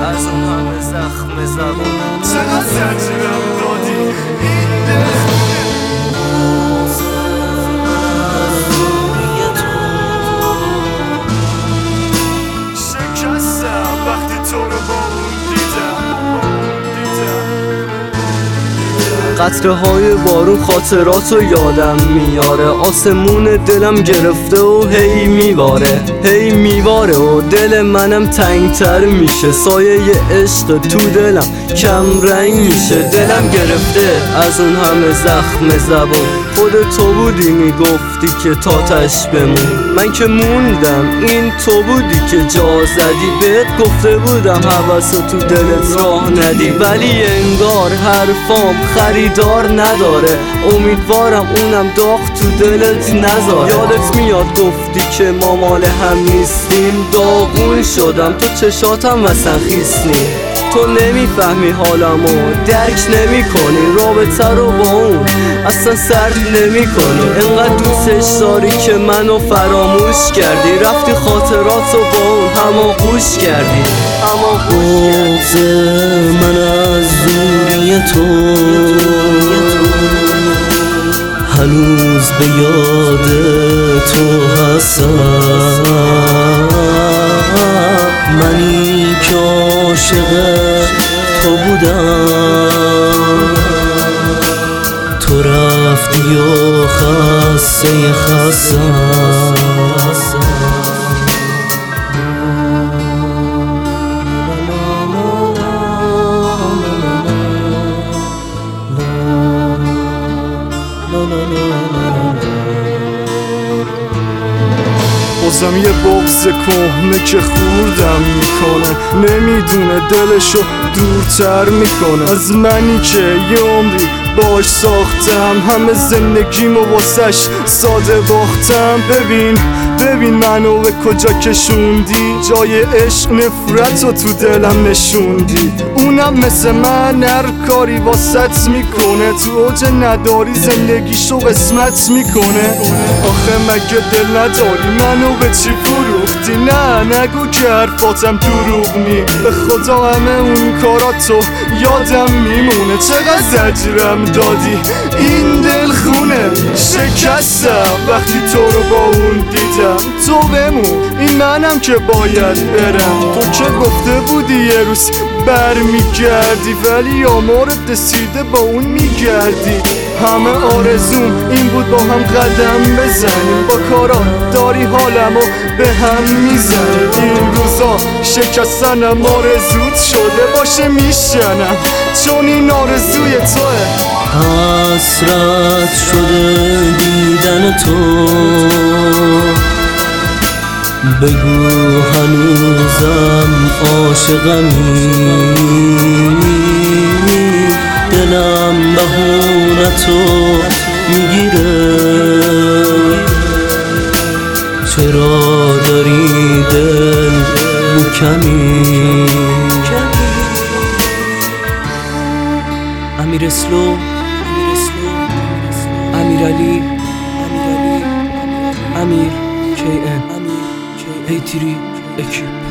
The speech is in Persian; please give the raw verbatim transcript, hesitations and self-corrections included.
از اون همه زخم زبون. چقدر زجرم دادی این دل شکستم وقتی تو رو با اون دیدم قطره های بارون خاطراتو یادم میاره، آسمون دلم گرفته و هی میواره هی میواره و دل منم تنگتر میشه، سایه عشق تو دلم کم رنگ میشه. دلم گرفته از اون همه زخم زبون، خود تو بودی میگفتی که تاتش بمون. من که موندم این تو بودی که جا زدی، بهت گفته بودم حوثو تو دلت راه ندی، ولی انگار حرفام خریدار نداره. امیدوارم اونم داغ تو دلت نذاره. یادت میاد گفتی که ما مال هم نیستیم، داغون شدم تو چشاتم واسه خیسنی. تو نمیفهمی حالمو درک نمی کنی، رابطه رو با اون اصلا سرد نمی کنی. انقدر دوستش داری که منو فراموش کردی، رفتی خاطراتو با اون هماغوش کردی بغض من از دوری تو هنوز به یاد تو هستم، منی که عاشق تو بودم، تو رفتی و خسته خستم. بازم یه بغض کهنه که خوردم میکنه، نمیدونه دلشو دورتر میکنه از منی که یه عمری باش ساختم، همه زندگیمو واسش ساده باختم. ببین ببین منو به کجا کشوندی، جای عشق نفرتو تو دلم نشوندی. اونم مثل من هر کاری واسط میکنه، تو اوج نداری زندگیشو قسمت میکنه. آخه مگه دل نداری منو به چی فروختی؟ نه نگو که حرفاتم دروغ نی، به خدا همه اون کاراتو یادم میمونه. چقدر زجرم دادی این دل خونه، شکستم وقتی تو رو با اون دیدم. تو بمون این منم که باید برم، تو که گفته بودی یه روز برمیگردی، ولی آمارت رسیده با اون میگردی. همه آرزوم این بود با هم قدم بزنیم، با کارا داری حالمو به هم میزنی. این روزا شکستنم آرزوت شده باشه میشنم، چون این آرزوی توه. حسرت شده دیدن تو، بگو هنوزم عاشقمی، دلم بهونتو میگیره. چرا داری دل مکمی؟ امیر اسلو، امیر علی، امیر کی ام، ایتری اکیپ.